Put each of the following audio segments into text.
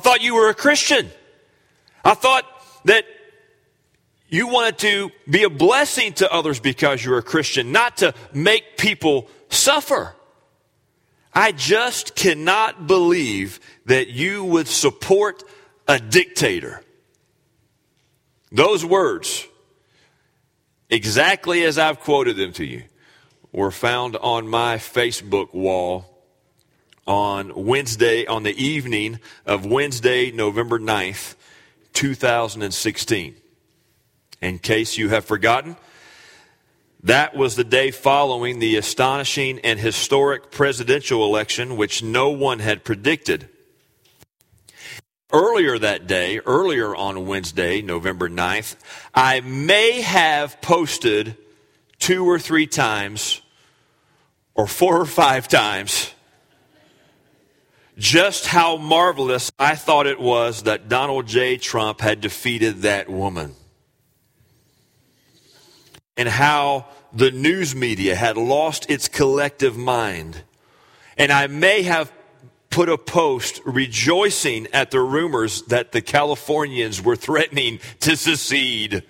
thought you were a Christian. I thought that you wanted to be a blessing to others because you're a Christian, not to make people suffer. I just cannot believe that you would support a dictator. Those words, exactly as I've quoted them to you, were found on my Facebook wall on the evening of Wednesday, November 9th, 2016. In case you have forgotten, that was the day following the astonishing and historic presidential election which no one had predicted. Earlier that day, earlier on Wednesday, November 9th, I may have posted 2 or 3 times, or 4 or 5 times, just how marvelous I thought it was that Donald J. Trump had defeated that woman. And how the news media had lost its collective mind. And I may have put a post rejoicing at the rumors that the Californians were threatening to secede.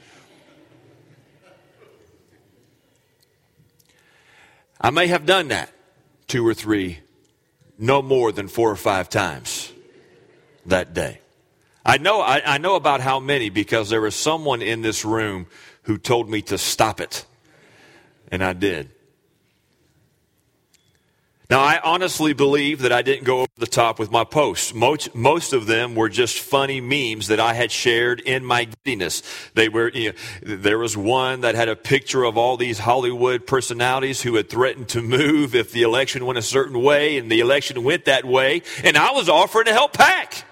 I may have done that 2 or 3, no more than 4 or 5 times that day. I know about how many because there was someone in this room who told me to stop it. And I did. Now, I honestly believe that I didn't go over the top with my posts. Most of them were just funny memes that I had shared in my giddiness. They were, there was one that had a picture of all these Hollywood personalities who had threatened to move if the election went a certain way, and the election went that way, and I was offering to help pack.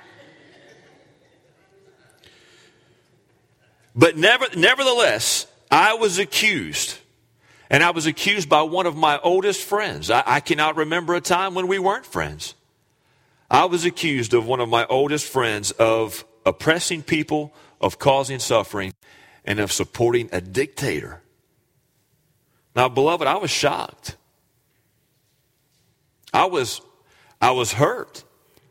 But nevertheless, I was accused. And I was accused by one of my oldest friends. I cannot remember a time when we weren't friends. I was accused of one of my oldest friends of oppressing people, of causing suffering, and of supporting a dictator. Now, beloved, I was shocked. I was hurt.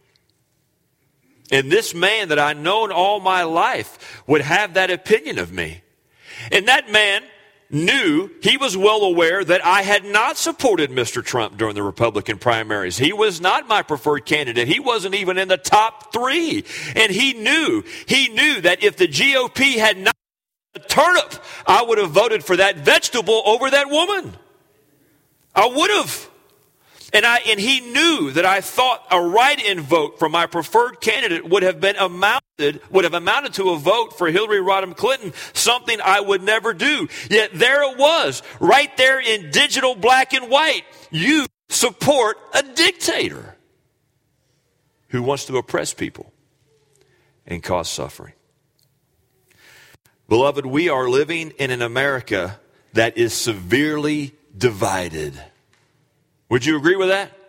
And this man that I'd known all my life would have that opinion of me. And that man knew, he was well aware that I had not supported Mr. Trump during the Republican primaries. He was not my preferred candidate. He wasn't even in the top 3. And he knew that if the GOP had not a turnip, I would have voted for that vegetable over that woman. I would have. And he knew that I thought a write-in vote for my preferred candidate would have amounted to a vote for Hillary Rodham Clinton, something I would never do. Yet there it was, right there in digital black and white. You support a dictator who wants to oppress people and cause suffering. Beloved, we are living in an America that is severely divided. Would you agree with that?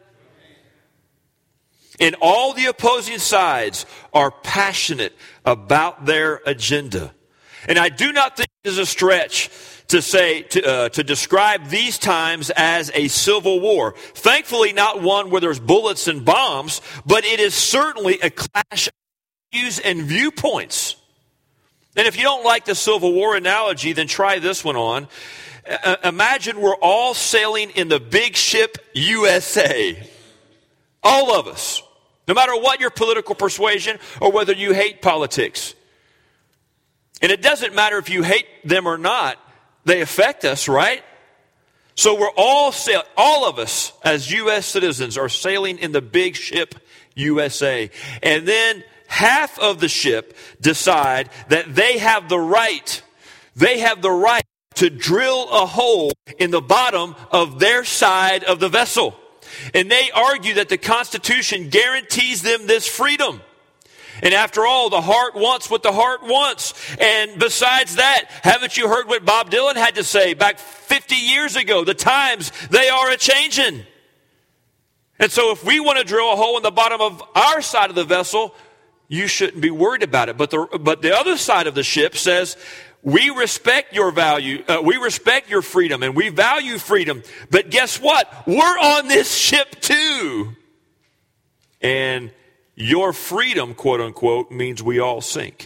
And all the opposing sides are passionate about their agenda. And I do not think it is a stretch to say, to describe these times as a civil war. Thankfully, not one where there's bullets and bombs, but it is certainly a clash of views and viewpoints. And if you don't like the Civil War analogy, then try this one on. Imagine we're all sailing in the big ship USA. All of us. No matter what your political persuasion or whether you hate politics. And it doesn't matter if you hate them or not. They affect us, right? So we're all of us as U.S. citizens are sailing in the big ship USA. And then half of the ship decide that they have the right to drill a hole in the bottom of their side of the vessel. And they argue that the Constitution guarantees them this freedom. And after all, the heart wants what the heart wants. And besides that, haven't you heard what Bob Dylan had to say back 50 years ago? The times, they are a-changin'. And so if we want to drill a hole in the bottom of our side of the vessel, you shouldn't be worried about it. But the other side of the ship says, we respect your value, we respect your freedom, and we value freedom. But guess what? We're on this ship too. And your freedom, quote unquote, means we all sink.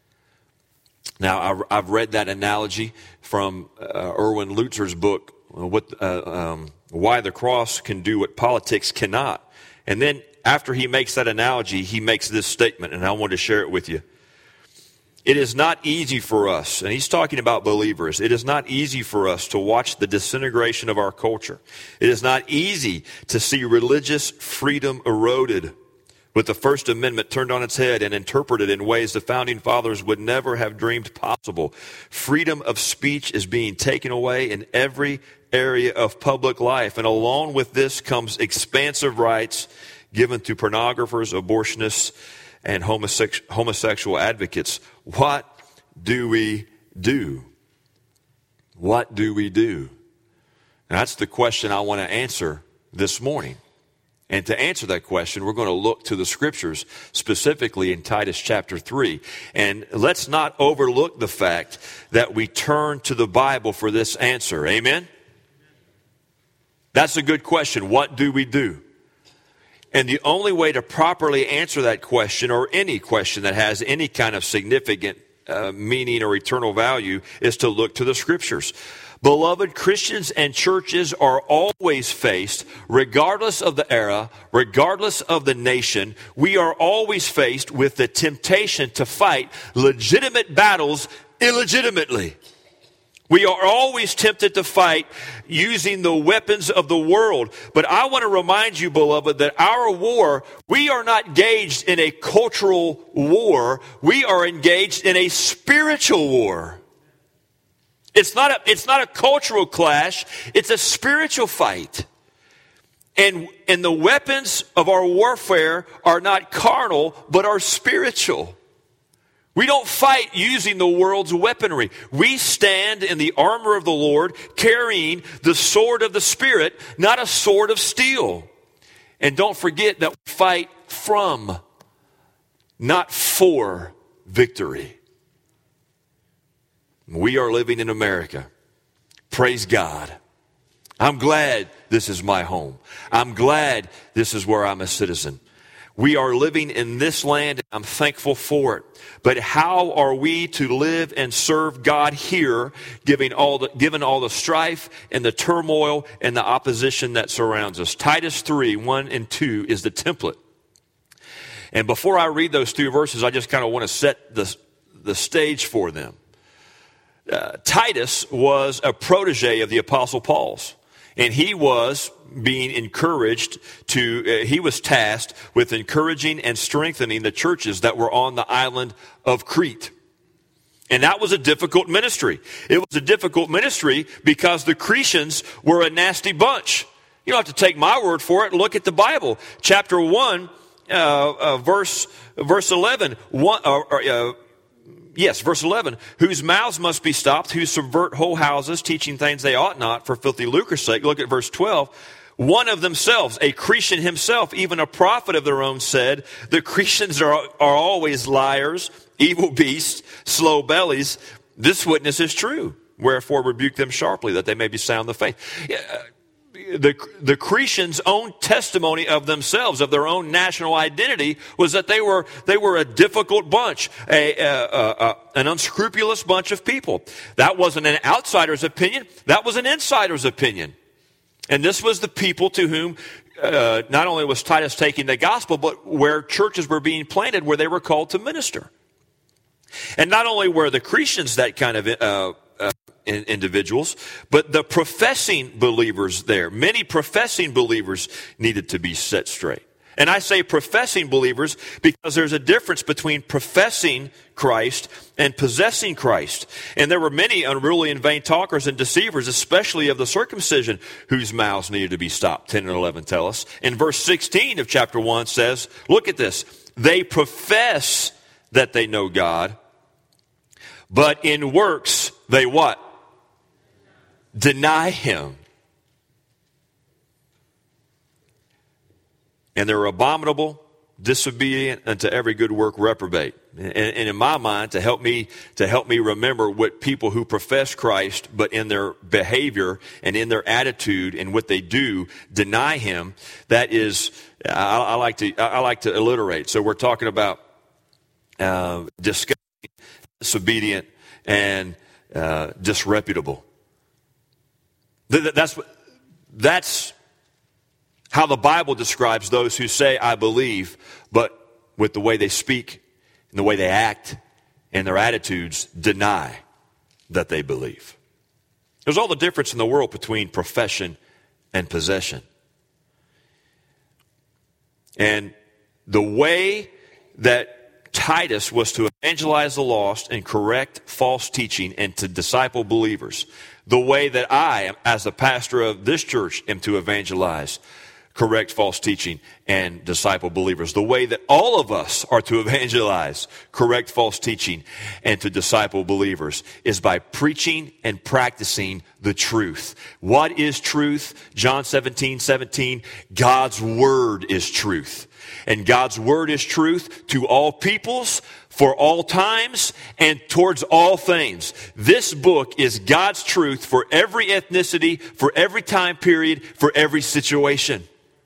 Now, I've read that analogy from Erwin Lutzer's book, Why the Cross Can Do What Politics Cannot. And then after he makes that analogy, he makes this statement, and I want to share it with you. It is not easy for us, and he's talking about believers, it is not easy for us to watch the disintegration of our culture. It is not easy to see religious freedom eroded, with the First Amendment turned on its head and interpreted in ways the Founding Fathers would never have dreamed possible. Freedom of speech is being taken away in every area of public life, and along with this comes expansive rights given to pornographers, abortionists, and homosexual advocates. What do we do? What do we do? And that's the question I want to answer this morning. And to answer that question, we're going to look to the scriptures, specifically in Titus chapter 3. And let's not overlook the fact that we turn to the Bible for this answer. Amen? That's a good question. What do we do? And the only way to properly answer that question, or any question that has any kind of significant meaning or eternal value, is to look to the scriptures. Beloved, Christians and churches are always faced, regardless of the era, regardless of the nation, we are always faced with the temptation to fight legitimate battles illegitimately. We are always tempted to fight using the weapons of the world. But I want to remind you, beloved, that our war, we are not engaged in a cultural war. We are engaged in a spiritual war. It's not a cultural clash. It's a spiritual fight. And the weapons of our warfare are not carnal, but are spiritual. We don't fight using the world's weaponry. We stand in the armor of the Lord, carrying the sword of the Spirit, not a sword of steel. And don't forget that we fight from, not for, victory. We are living in America. Praise God. I'm glad this is my home. I'm glad this is where I'm a citizen. We are living in this land, and I'm thankful for it. But how are we to live and serve God here, given all the strife and the turmoil and the opposition that surrounds us? Titus 3, 1 and 2 is the template. And before I read those two verses, I just kind of want to set the stage for them. Titus was a protege of the Apostle Paul's. And he was being encouraged he was tasked with encouraging and strengthening the churches that were on the island of Crete. And that was a difficult ministry. It was a difficult ministry because the Cretans were a nasty bunch. You don't have to take my word for it. Look at the Bible. Chapter 1, verse 11. Verse 11, whose mouths must be stopped, who subvert whole houses, teaching things they ought not for filthy lucre's sake. Look at verse 12. One of themselves, a Cretan himself, even a prophet of their own, said, the Cretans are always liars, evil beasts, slow bellies. This witness is true. Wherefore rebuke them sharply, that they may be sound in the faith. The Cretans' own testimony of themselves, of their own national identity, was that they were a difficult bunch, an unscrupulous bunch of people. That wasn't an outsider's opinion. That was an insider's opinion. And this was the people to whom not only was Titus taking the gospel, but where churches were being planted, where they were called to minister. And not only were the Cretans that kind of individuals, but the professing believers there. Many professing believers needed to be set straight. And I say professing believers because there's a difference between professing Christ and possessing Christ. And there were many unruly and vain talkers and deceivers, especially of the circumcision, whose mouths needed to be stopped. 10 and 11 tell us. In verse 16 of chapter 1 says, look at this. They profess that they know God, but in works they what? Deny him. And they're abominable, disobedient unto every good work, reprobate. And in my mind, to help me remember what people who profess Christ, but in their behavior and in their attitude and what they do deny him, that is I like to alliterate. So we're talking about disgusting, disobedient, and disreputable. That's how the Bible describes those who say, I believe, but with the way they speak and the way they act and their attitudes deny that they believe. There's all the difference in the world between profession and possession. And the way that Titus was to evangelize the lost and correct false teaching and to disciple believers, the way that I, as the pastor of this church, am to evangelize, correct false teaching, and disciple believers, the way that all of us are to evangelize, correct false teaching, and to disciple believers is by preaching and practicing the truth. What is truth? John 17:17, God's word is truth. And God's word is truth to all peoples, for all times, and towards all things. This book is God's truth for every ethnicity, for every time period, for every situation.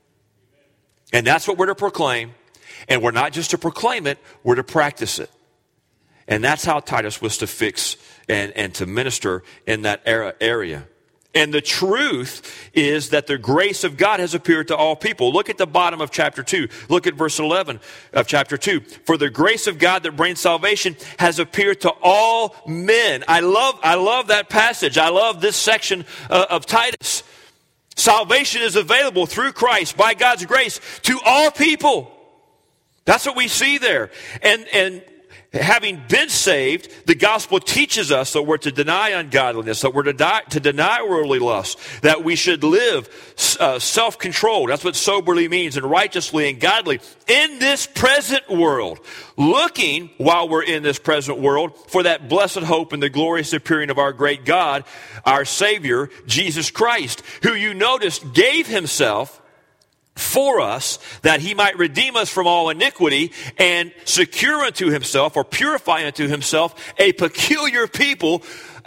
And that's what we're to proclaim. And we're not just to proclaim it, we're to practice it. And that's how Titus was to fix and to minister in that area. And the truth is that the grace of God has appeared to all people. Look at the bottom of chapter 2. Look at verse 11 of chapter 2. For the grace of God that brings salvation has appeared to all men. I love that passage. I love this section of Titus. Salvation is available through Christ by God's grace to all people. That's what we see there. And having been saved, the gospel teaches us that we're to deny ungodliness, that we're to deny worldly lust, that we should live self-controlled. That's what soberly means, and righteously and godly in this present world, looking while we're in this present world for that blessed hope and the glorious appearing of our great God, our Savior, Jesus Christ, who you noticed gave himself for us, that he might redeem us from all iniquity and secure unto himself, or purify unto himself, a peculiar people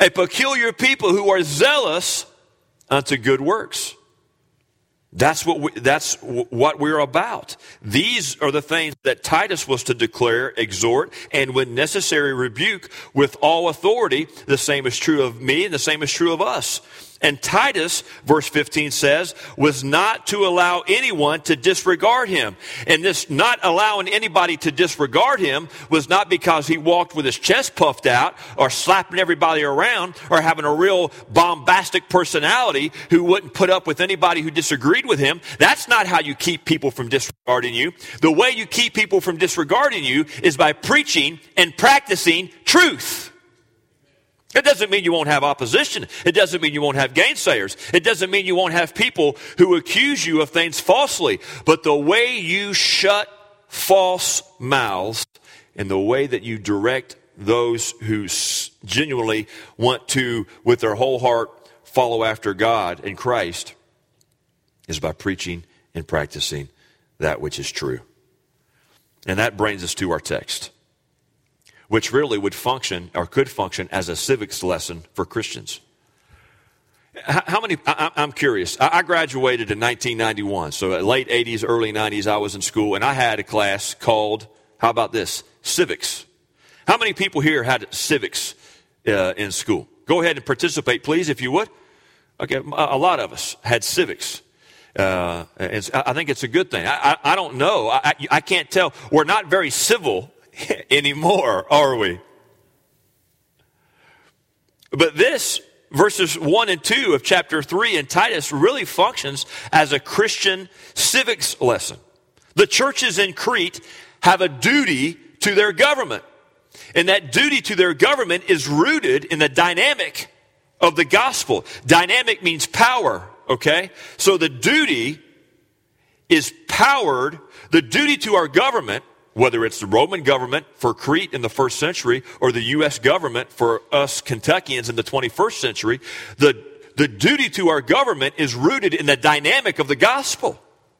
who are zealous unto good works. That's what we're about. These are the things that Titus was to declare, exhort, and when necessary rebuke with all authority. The same is true of me, and the same is true of us. And Titus, verse 15 says, was not to allow anyone to disregard him. And this not allowing anybody to disregard him was not because he walked with his chest puffed out or slapping everybody around or having a real bombastic personality who wouldn't put up with anybody who disagreed with him. That's not how you keep people from disregarding you. The way you keep people from disregarding you is by preaching and practicing truth. It doesn't mean you won't have opposition. It doesn't mean you won't have gainsayers. It doesn't mean you won't have people who accuse you of things falsely. But the way you shut false mouths and the way that you direct those who genuinely want to, with their whole heart, follow after God and Christ is by preaching and practicing that which is true. And that brings us to our text, which really would function or could function as a civics lesson for Christians. How many, I'm curious, I graduated in 1991, so late 80s, early 90s, I was in school, and I had a class called, how about this, civics. How many people here had civics in school? Go ahead and participate, please, if you would. Okay, a lot of us had civics. And I think it's a good thing. I don't know. I can't tell. We're not very civil anymore, are we? But this, verses 1 and 2 of chapter 3 in Titus, really functions as a Christian civics lesson. The churches in Crete have a duty to their government. And that duty to their government is rooted in the dynamic of the gospel. Dynamic means power, okay? So the duty is powered, the duty to our government, whether it's the Roman government for Crete in the first century or the U.S. government for us Kentuckians in the 21st century, the duty to our government is rooted in the dynamic of the gospel.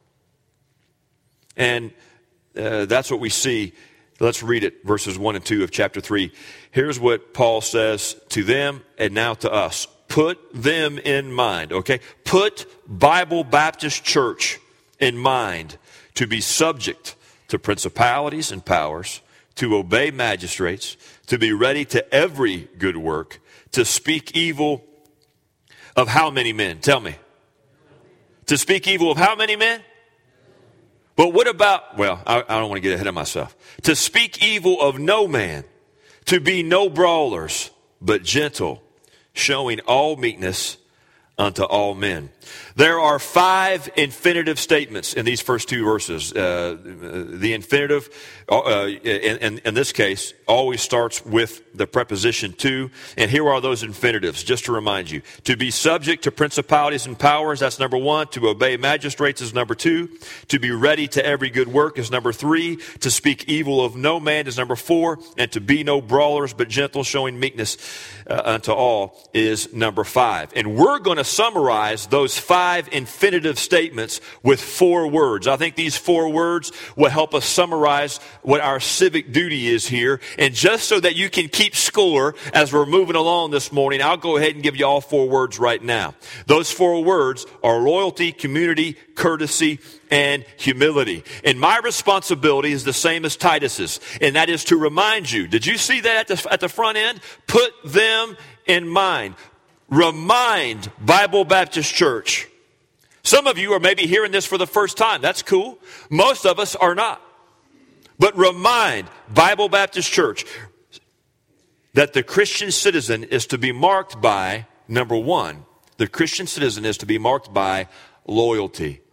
And that's what we see. Let's read it, verses 1 and 2 of chapter 3. Here's what Paul says to them and now to us. Put them in mind, okay? Put Bible Baptist Church in mind to be subject to principalities and powers, to obey magistrates, to be ready to every good work, to speak evil of how many men? Tell me. To speak evil of how many men? But what about, well, I don't want to get ahead of myself. To speak evil of no man, to be no brawlers, but gentle, showing all meekness unto all men. There are 5 infinitive statements in these first 2 verses. The infinitive, in this case, always starts with the preposition to. And here are those infinitives, just to remind you. To be subject to principalities and powers, that's number 1. To obey magistrates is number 2. To be ready to every good work is number 3. To speak evil of no man is number 4. And to be no brawlers, but gentle, showing meekness unto all is number 5. And we're going to summarize those 5 infinitive statements with 4 words. I think these 4 words will help us summarize what our civic duty is here. And just so that you can keep score as we're moving along this morning, I'll go ahead and give you all 4 words right now. Those 4 words are loyalty, community, courtesy, and humility. And my responsibility is the same as Titus's, and that is to remind you. Did you see that at the front end? Put them in mind. Remind Bible Baptist Church. Some of you are maybe hearing this for the first time. That's cool. Most of us are not. But remind Bible Baptist Church that the Christian citizen is to be marked by, number 1, the Christian citizen is to be marked by loyalty.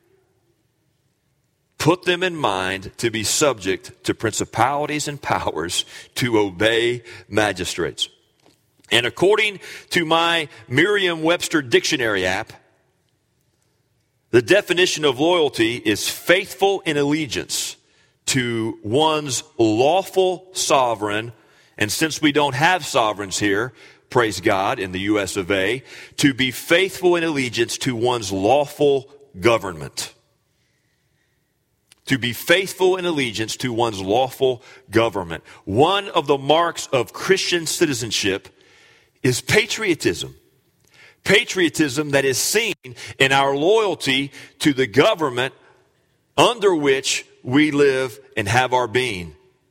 Put them in mind to be subject to principalities and powers, to obey magistrates. And according to my Merriam-Webster dictionary app, the definition of loyalty is faithful in allegiance to one's lawful sovereign. And since we don't have sovereigns here, praise God, in the U.S. of A., to be faithful in allegiance to one's lawful government. To be faithful in allegiance to one's lawful government. One of the marks of Christian citizenship is patriotism. Patriotism that is seen in our loyalty to the government under which we live and have our being.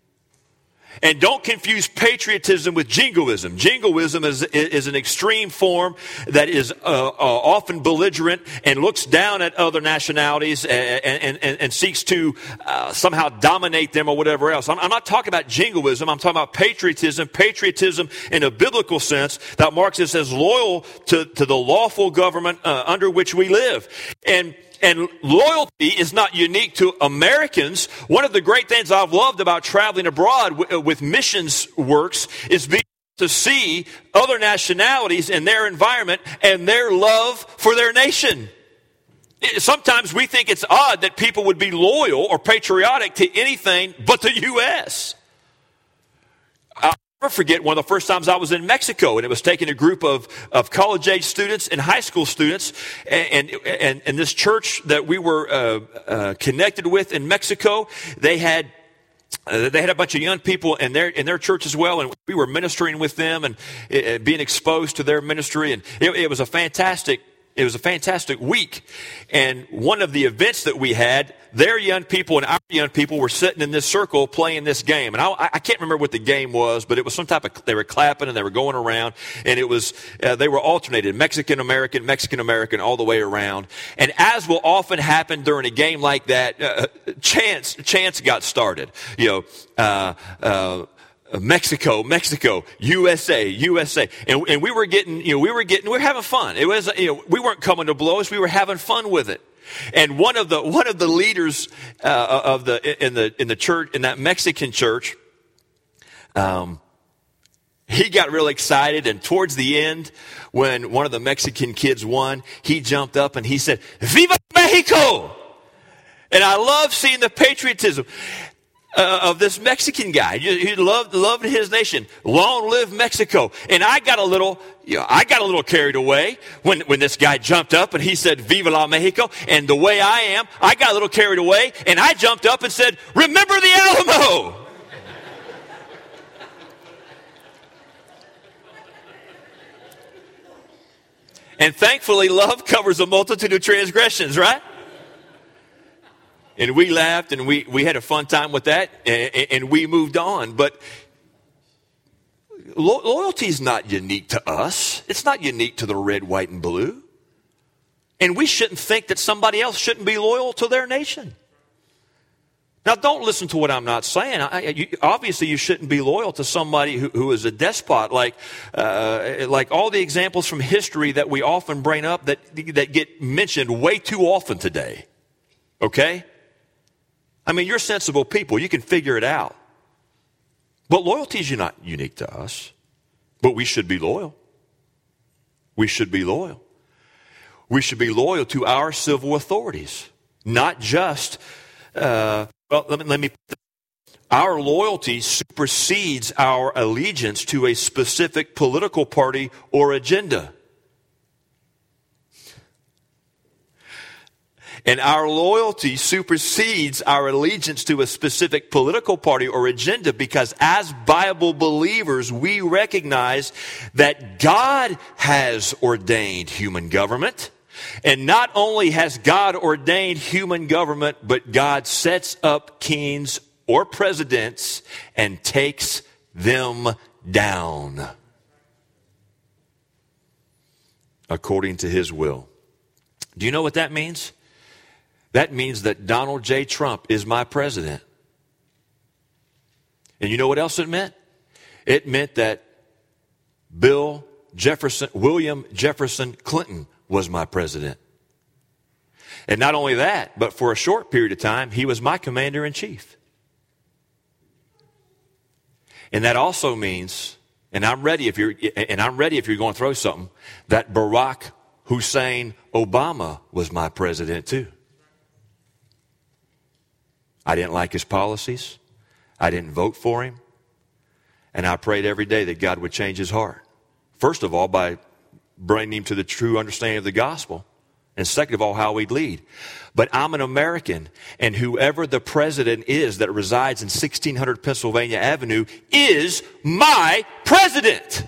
And don't confuse patriotism with jingoism. Jingoism is an extreme form that is often belligerent and looks down at other nationalities and seeks to somehow dominate them or whatever else. I'm not talking about jingoism. I'm talking about patriotism. Patriotism in a biblical sense that marks us as loyal to the lawful government under which we live. And loyalty is not unique to Americans. One of the great things I've loved about traveling abroad with missions works is being able to see other nationalities and their environment and their love for their nation. Sometimes we think it's odd that people would be loyal or patriotic to anything but the U.S. I'll never forget one of the first times I was in Mexico, and it was taking a group of college-age students and high school students, and this church that we were connected with in Mexico, they had a bunch of young people in their church as well, and we were ministering with them and being exposed to their ministry, and it was a fantastic week. And one of the events that we had, their young people and our young people were sitting in this circle playing this game. And I can't remember what the game was, but it was some type of, they were clapping and they were going around. And it was, they were alternated, Mexican-American, all the way around. And as will often happen during a game like that, chants got started. Mexico, USA. And we were having fun. It was, we weren't coming to blows. We were having fun with it. And one of the leaders, in the church, in that Mexican church, he got real excited. And towards the end, when one of the Mexican kids won, he jumped up and he said, "Viva Mexico!" And I love seeing the patriotism of this Mexican guy. He loved his nation. Long live Mexico. And I got a little carried away when this guy jumped up and he said, "Viva la Mexico." And the way I am, I got a little carried away and I jumped up and said, "Remember the Alamo." And thankfully, love covers a multitude of transgressions, right? and we laughed, and we had a fun time with that, and we moved on. But loyalty is not unique to us. It's not unique to the red, white, and blue. And we shouldn't think that somebody else shouldn't be loyal to their nation. Now, don't listen to what I'm not saying. Obviously, you shouldn't be loyal to somebody who is a despot, like all the examples from history that we often bring up that get mentioned way too often today. Okay? I mean, you're sensible people. You can figure it out. But loyalty is not unique to us. But we should be loyal. We should be loyal. We should be loyal to our civil authorities, not just... Our loyalty supersedes our allegiance to a specific political party or agenda. And our loyalty supersedes our allegiance to a specific political party or agenda because as Bible believers, we recognize that God has ordained human government. And not only has God ordained human government, but God sets up kings or presidents and takes them down according to his will. Do you know what that means? That means that Donald J. Trump is my president. And you know what else it meant? It meant that William Jefferson Clinton was my president. And not only that, but for a short period of time, he was my commander-in-chief. And that also means, and I'm ready if you're going to throw something, that Barack Hussein Obama was my president too. I didn't like his policies. I didn't vote for him. And I prayed every day that God would change his heart. First of all, by bringing him to the true understanding of the gospel. And second of all, how we'd lead. But I'm an American, and whoever the president is that resides in 1600 Pennsylvania Avenue is my president.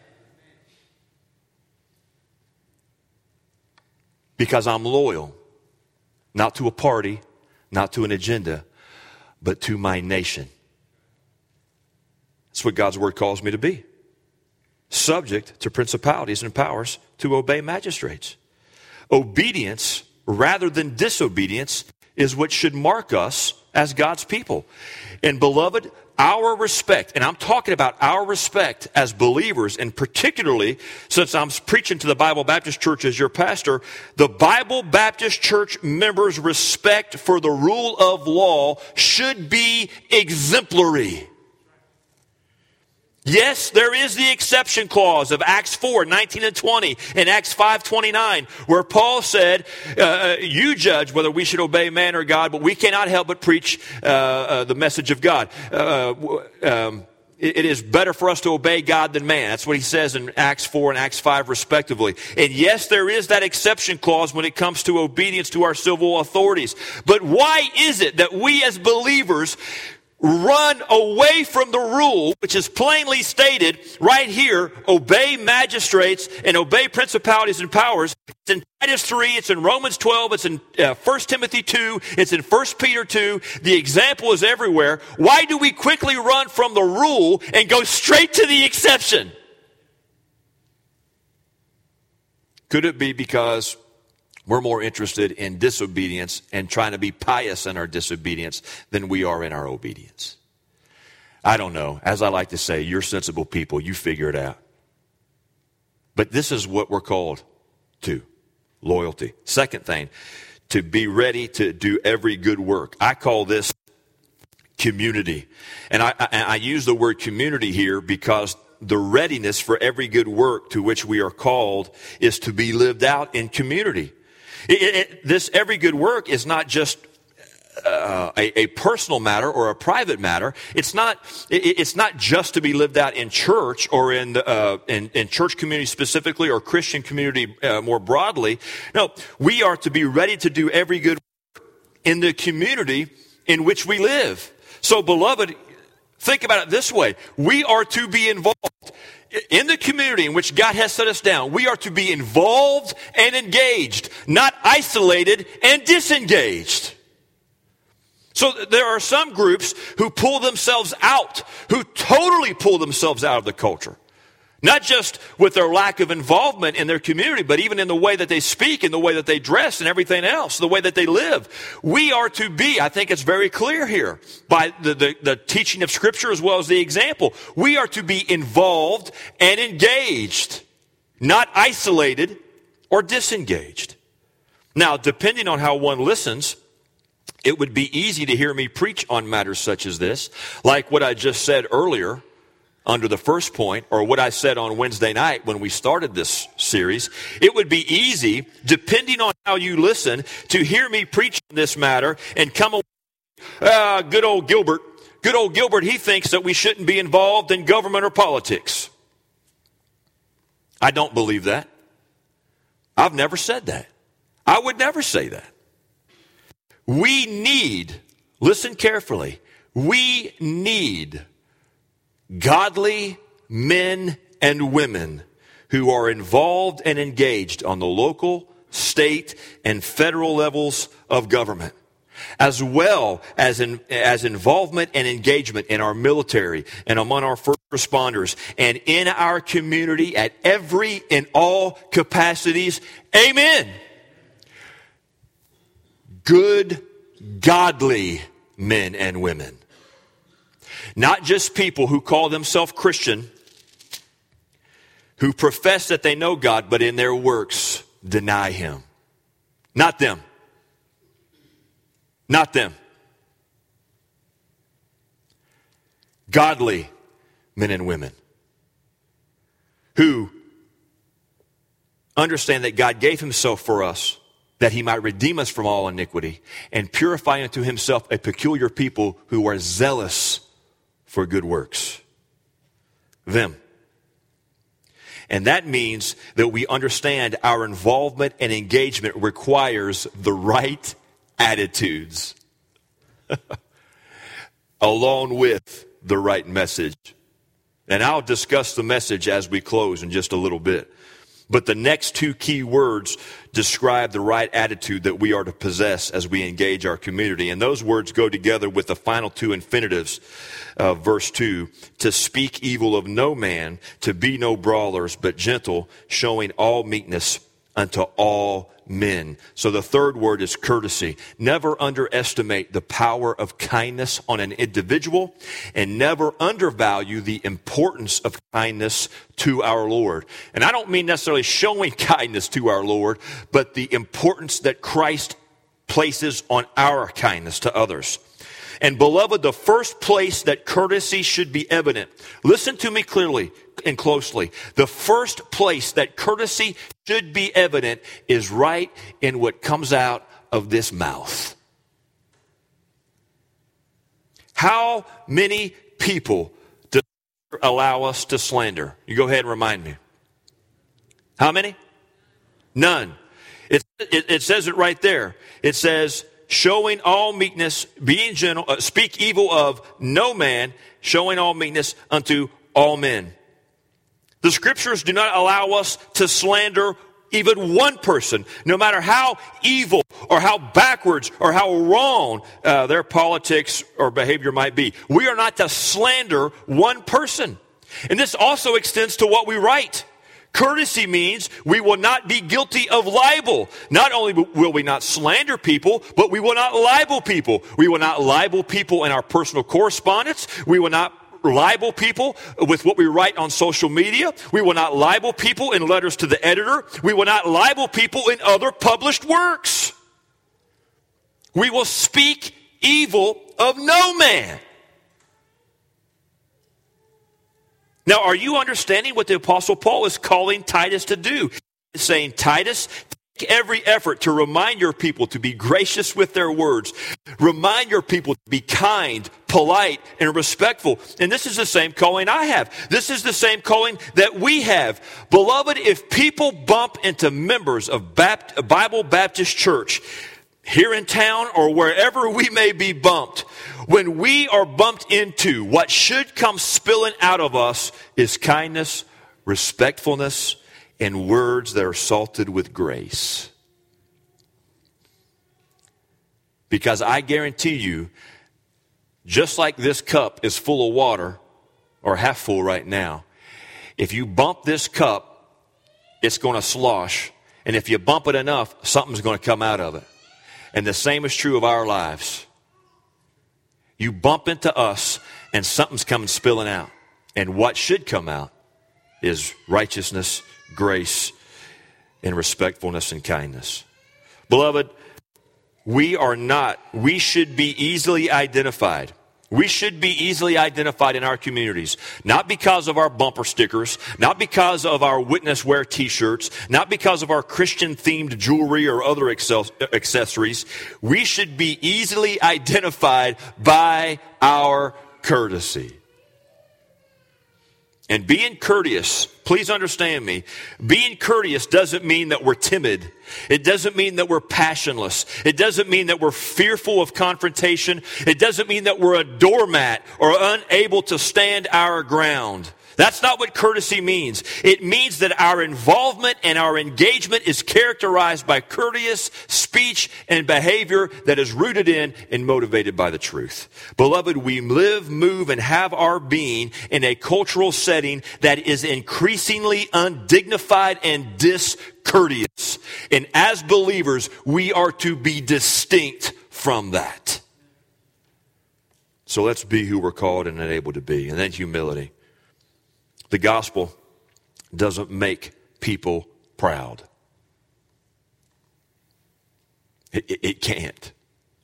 Because I'm loyal, not to a party, not to an agenda, but to my nation. That's what God's word calls me to be. Subject to principalities and powers, to obey magistrates. Obedience rather than disobedience is what should mark us as God's people. And beloved, our respect, and I'm talking about our respect as believers, and particularly since I'm preaching to the Bible Baptist Church as your pastor, the Bible Baptist Church members' respect for the rule of law should be exemplary. Yes, there is the exception clause of Acts 4:19 and 20 and Acts 5:29, where Paul said, you judge whether we should obey man or God, but we cannot help but preach the message of God. It is better for us to obey God than man. That's what he says in Acts 4 and Acts 5 respectively. And yes, there is that exception clause when it comes to obedience to our civil authorities. But why is it that we as believers run away from the rule, which is plainly stated right here, obey magistrates and obey principalities and powers? It's in Titus 3, it's in Romans 12, it's in 1 Timothy 2, it's in 1 Peter 2. The example is everywhere. Why do we quickly run from the rule and go straight to the exception? Could it be because we're more interested in disobedience and trying to be pious in our disobedience than we are in our obedience? I don't know. As I like to say, you're sensible people. You figure it out. But this is what we're called to. Loyalty. Second thing, to be ready to do every good work. I call this community. And I use the word community here because the readiness for every good work to which we are called is to be lived out in community. This every good work is not just a personal matter or a private matter. It's not just to be lived out in church or in church community specifically or Christian community more broadly. No, we are to be ready to do every good work in the community in which we live. So, beloved, think about it this way. We are to be involved in the community in which God has set us down. We are to be involved and engaged, not isolated and disengaged. So there are some groups who pull themselves out, who totally pull themselves out of the culture. Not just with their lack of involvement in their community, but even in the way that they speak, in the way that they dress and everything else, the way that they live. We are to be, I think it's very clear here, by the teaching of Scripture as well as the example. We are to be involved and engaged, not isolated or disengaged. Now, depending on how one listens, it would be easy to hear me preach on matters such as this, like what I just said earlier under the first point, or what I said on Wednesday night when we started this series. It would be easy, depending on how you listen, to hear me preach on this matter and come away, good old Gilbert, he thinks that we shouldn't be involved in government or politics. I don't believe that. I've never said that. I would never say that. We need, listen carefully, we need godly men and women who are involved and engaged on the local, state, and federal levels of government, as well as involvement and engagement in our military and among our first responders and in our community at every and all capacities. Amen. Good, godly men and women. Not just people who call themselves Christian, who profess that they know God, but in their works deny Him. Not them. Not them. Godly men and women who understand that God gave Himself for us, that He might redeem us from all iniquity and purify unto Himself a peculiar people who are zealous for good works. Them. And that means that we understand our involvement and engagement requires the right attitudes along with the right message. And I'll discuss the message as we close in just a little bit. But the next two key words describe the right attitude that we are to possess as we engage our community. And those words go together with the final two infinitives of verse 2. To speak evil of no man, to be no brawlers, but gentle, showing all meekness unto all men. So the third word is courtesy. Never underestimate the power of kindness on an individual, and never undervalue the importance of kindness to our Lord. And I don't mean necessarily showing kindness to our Lord, but the importance that Christ places on our kindness to others. And beloved, the first place that courtesy should be evident, listen to me clearly and closely. The first place that courtesy should be evident is right in what comes out of this mouth. How many people does allow us to slander? You go ahead and remind me. How many? None. It says it right there. It says, showing all meekness, being gentle, speak evil of no man, showing all meekness unto all men. The Scriptures do not allow us to slander even one person, no matter how evil or how backwards or how wrong their politics or behavior might be. We are not to slander one person. And this also extends to what we write. Courtesy means we will not be guilty of libel. Not only will we not slander people, but we will not libel people. We will not libel people in our personal correspondence. We will not libel people with what we write on social media. We will not libel people in letters to the editor. We will not libel people in other published works. We will speak evil of no man. Now, are you understanding what the Apostle Paul is calling Titus to do? He's saying, Titus, take every effort to remind your people to be gracious with their words. Remind your people to be kind, polite, and respectful. And this is the same calling I have. This is the same calling that we have. Beloved, if people bump into members of Bible Baptist Church here in town or wherever we may be bumped, when we are bumped into, what should come spilling out of us is kindness, respectfulness, and words that are salted with grace. Because I guarantee you, just like this cup is full of water, or half full right now, if you bump this cup, it's going to slosh. And if you bump it enough, something's going to come out of it. And the same is true of our lives. You bump into us, and something's coming spilling out. And what should come out is righteousness, grace, and respectfulness and kindness. Beloved, we should be easily identified. We should be easily identified in our communities, not because of our bumper stickers, not because of our witness wear t-shirts, not because of our Christian-themed jewelry or other accessories. We should be easily identified by our courtesy. And being courteous, please understand me, being courteous doesn't mean that we're timid. It doesn't mean that we're passionless. It doesn't mean that we're fearful of confrontation. It doesn't mean that we're a doormat or unable to stand our ground. That's not what courtesy means. It means that our involvement and our engagement is characterized by courteous speech and behavior that is rooted in and motivated by the truth. Beloved, we live, move, and have our being in a cultural setting that is increasingly undignified and discourteous. And as believers, we are to be distinct from that. So let's be who we're called and enabled to be. And then humility. The gospel doesn't make people proud. It can't.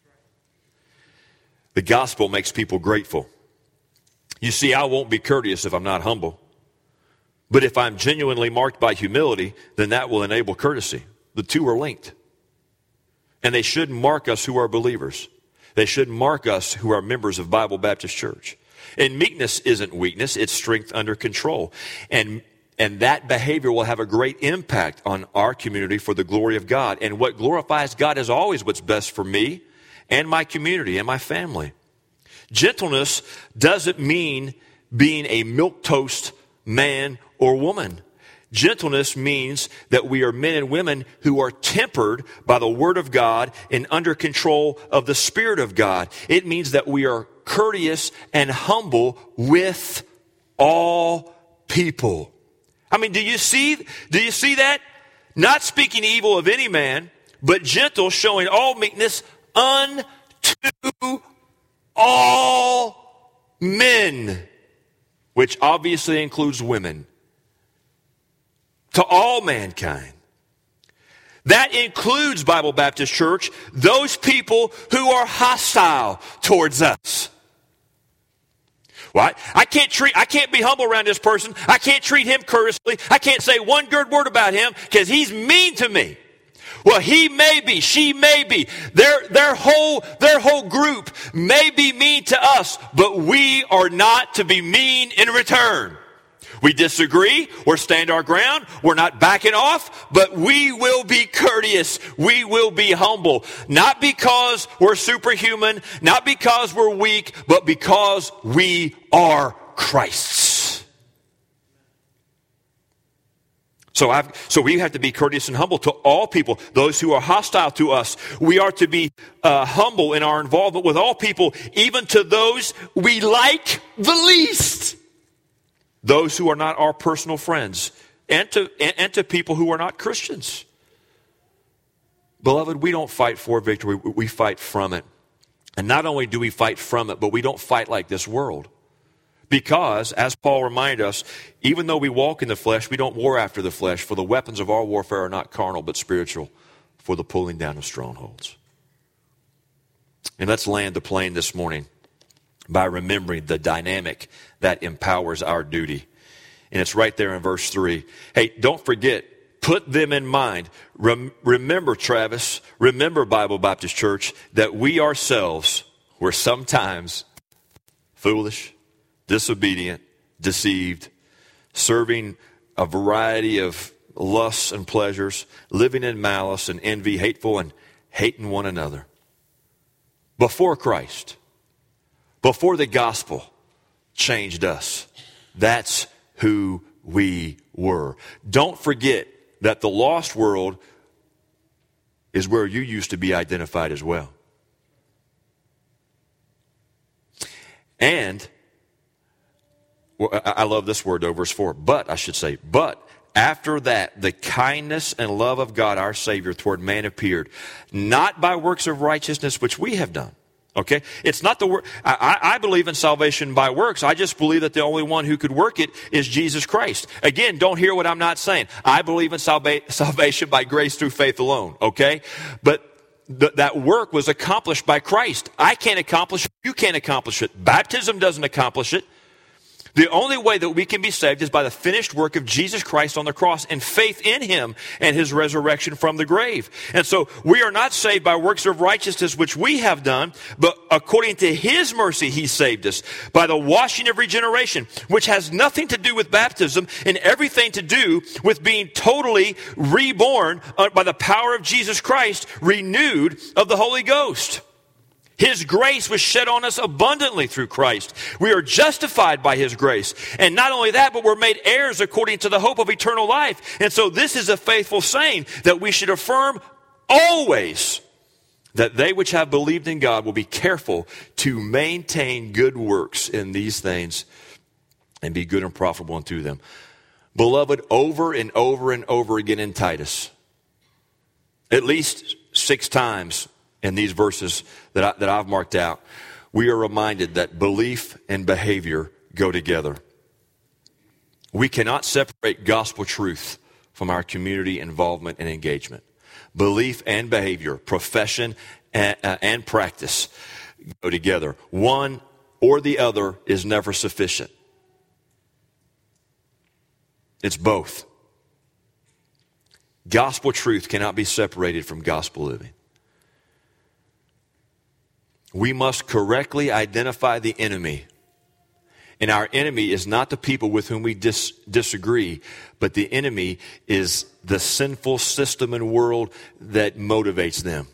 The gospel makes people grateful. You see, I won't be courteous if I'm not humble. But if I'm genuinely marked by humility, then that will enable courtesy. The two are linked. And they should mark us who are believers. They should mark us who are members of Bible Baptist Church. And meekness isn't weakness, it's strength under control. And that behavior will have a great impact on our community for the glory of God. And what glorifies God is always what's best for me and my community and my family. Gentleness doesn't mean being a milquetoast man or woman. Gentleness means that we are men and women who are tempered by the Word of God and under control of the Spirit of God. It means that we are courteous and humble with all people. I mean, do you see that? Not speaking evil of any man, but gentle, showing all meekness unto all men, which obviously includes women. To all mankind. That includes, Bible Baptist Church, those people who are hostile towards us. What? I can't be humble around this person. I can't treat him courteously. I can't say one good word about him because he's mean to me. Well, he may be, she may be. Their whole group may be mean to us, but we are not to be mean in return. We disagree, or stand our ground, we're not backing off, but we will be courteous, we will be humble. Not because we're superhuman, not because we're weak, but because we are Christ's. So we have to be courteous and humble to all people, those who are hostile to us. We are to be humble in our involvement with all people, even to those we like the least. Those who are not our personal friends, and to people who are not Christians. Beloved, we don't fight for victory, we fight from it. And not only do we fight from it, but we don't fight like this world. Because, as Paul reminded us, even though we walk in the flesh, we don't war after the flesh, for the weapons of our warfare are not carnal, but spiritual, for the pulling down of strongholds. And let's land the plane this morning by remembering the dynamic that empowers our duty. And it's right there in verse 3. Hey, don't forget, put them in mind. Remember, Travis, remember, Bible Baptist Church, that we ourselves were sometimes foolish, disobedient, deceived, serving a variety of lusts and pleasures, living in malice and envy, hateful and hating one another. Before Christ, before the gospel changed us, that's who we were. Don't forget that the lost world is where you used to be identified as well. And, I love this word though, verse 4. But, I should say, but after that, the kindness and love of God, our Savior, toward man appeared, not by works of righteousness which we have done. Okay? It's not the work. I believe in salvation by works. I just believe that the only one who could work it is Jesus Christ. Again, don't hear what I'm not saying. I believe in salvation by grace through faith alone. Okay? But that work was accomplished by Christ. I can't accomplish it. You can't accomplish it. Baptism doesn't accomplish it. The only way that we can be saved is by the finished work of Jesus Christ on the cross and faith in him and his resurrection from the grave. And so we are not saved by works of righteousness which we have done, but according to his mercy he saved us by the washing of regeneration, which has nothing to do with baptism and everything to do with being totally reborn by the power of Jesus Christ, renewed of the Holy Ghost. His grace was shed on us abundantly through Christ. We are justified by his grace. And not only that, but we're made heirs according to the hope of eternal life. And so this is a faithful saying that we should affirm always that they which have believed in God will be careful to maintain good works in these things and be good and profitable unto them. Beloved, over and over and over again in Titus, at least 6 times, in these verses that I've marked out, we are reminded that belief and behavior go together. We cannot separate gospel truth from our community involvement and engagement. Belief and behavior, profession and practice go together. One or the other is never sufficient. It's both. Gospel truth cannot be separated from gospel living. We must correctly identify the enemy. And our enemy is not the people with whom we disagree, but the enemy is the sinful system and world that motivates them.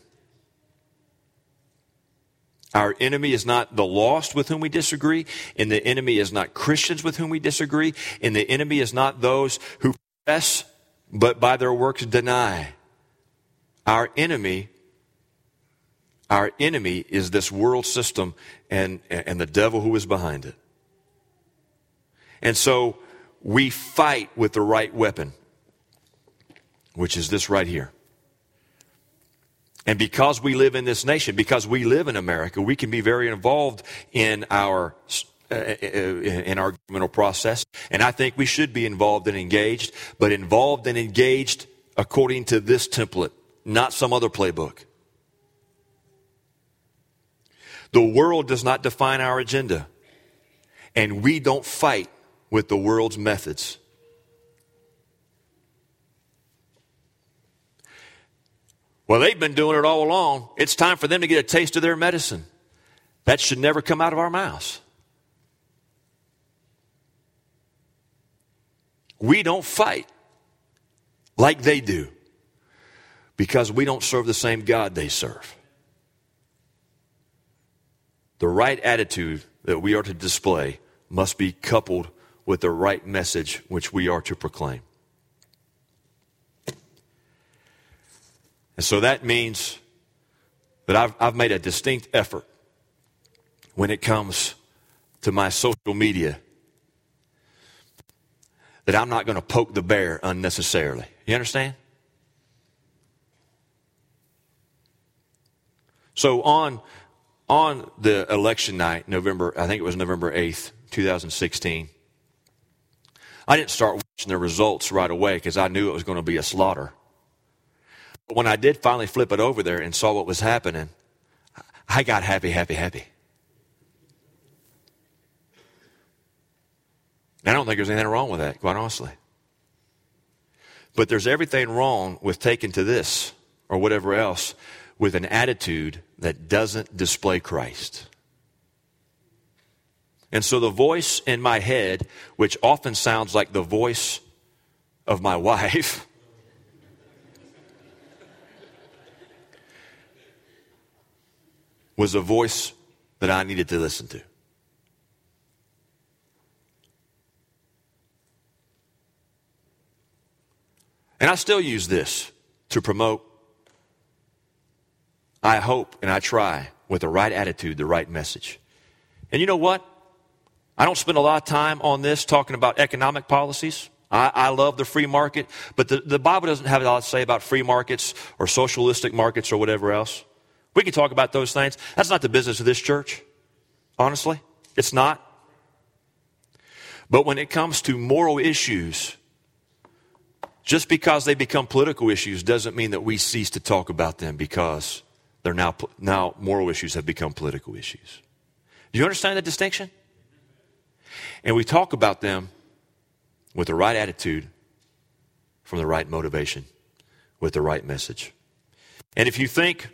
Our enemy is not the lost with whom we disagree, and the enemy is not Christians with whom we disagree, and the enemy is not those who profess but by their works deny. Our enemy is this world system and the devil who is behind it. And so we fight with the right weapon, which is this right here. And because we live in this nation, because we live in America, we can be very involved in our governmental process. And I think we should be involved and engaged, but involved and engaged according to this template, not some other playbook. The world does not define our agenda, and we don't fight with the world's methods. Well, they've been doing it all along. It's time for them to get a taste of their medicine. That should never come out of our mouths. We don't fight like they do because we don't serve the same God they serve. The right attitude that we are to display must be coupled with the right message which we are to proclaim. And so that means that I've made a distinct effort when it comes to my social media that I'm not going to poke the bear unnecessarily. You understand? So on the election night, I think it was November 8th, 2016, I didn't start watching the results right away because I knew it was going to be a slaughter. But when I did finally flip it over there and saw what was happening, I got happy. And I don't think there's anything wrong with that, quite honestly. But there's everything wrong with taking to this or whatever else with an attitude that doesn't display Christ. And so the voice in my head, which often sounds like the voice of my wife, was a voice that I needed to listen to. And I still use this to promote, I hope and I try, with the right attitude, the right message. And you know what? I don't spend a lot of time on this talking about economic policies. I love the free market, but the Bible doesn't have a lot to say about free markets or socialistic markets or whatever else. We can talk about those things. That's not the business of this church, honestly. It's not. But when it comes to moral issues, just because they become political issues doesn't mean that we cease to talk about them because they're now moral issues have become political issues. Do you understand the distinction? And we talk about them with the right attitude, from the right motivation, with the right message. And if you think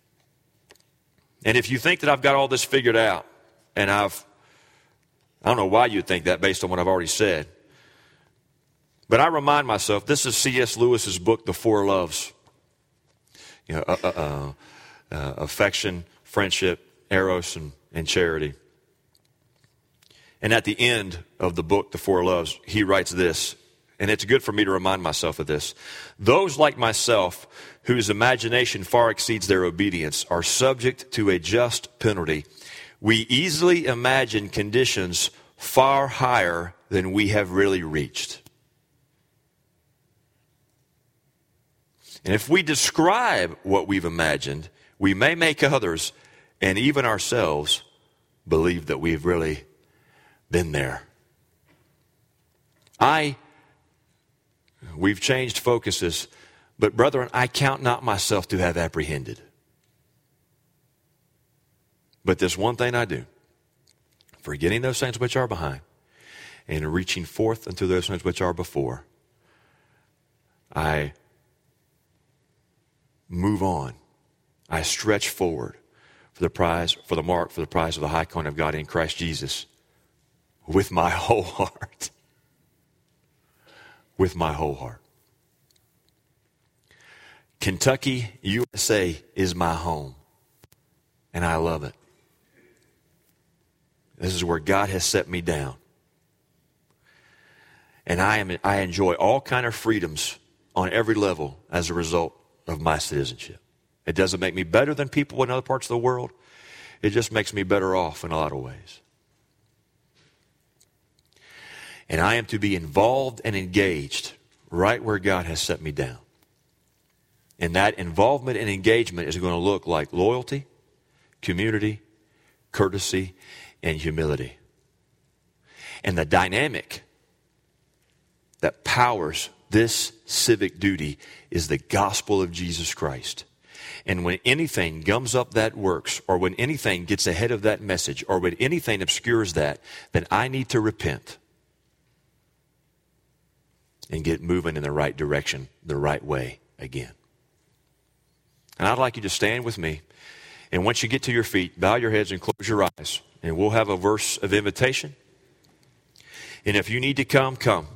that I've got all this figured out, and I don't know why you'd think that based on what I've already said, but I remind myself, this is C.S. Lewis's book, The Four Loves. Affection, friendship, eros, and charity. And at the end of the book, The Four Loves, he writes this, and it's good for me to remind myself of this. Those like myself, whose imagination far exceeds their obedience, are subject to a just penalty. We easily imagine conditions far higher than we have really reached. And if we describe what we've imagined, we may make others and even ourselves believe that we've really been there. We've changed focuses, but brethren, I count not myself to have apprehended. But this one thing I do, forgetting those things which are behind, and reaching forth unto those things which are before, I move on. I stretch forward for the prize, for the mark, for the prize of the high calling of God in Christ Jesus with my whole heart. With my whole heart. Kentucky, USA is my home, and I love it. This is where God has set me down. And I enjoy all kind of freedoms on every level as a result of my citizenship. It doesn't make me better than people in other parts of the world. It just makes me better off in a lot of ways. And I am to be involved and engaged right where God has set me down. And that involvement and engagement is going to look like loyalty, community, courtesy, and humility. And the dynamic that powers this civic duty is the gospel of Jesus Christ. And when anything gums up that works, or when anything gets ahead of that message, or when anything obscures that, then I need to repent and get moving in the right direction, the right way again. And I'd like you to stand with me. And once you get to your feet, bow your heads and close your eyes. And we'll have a verse of invitation. And if you need to come, come.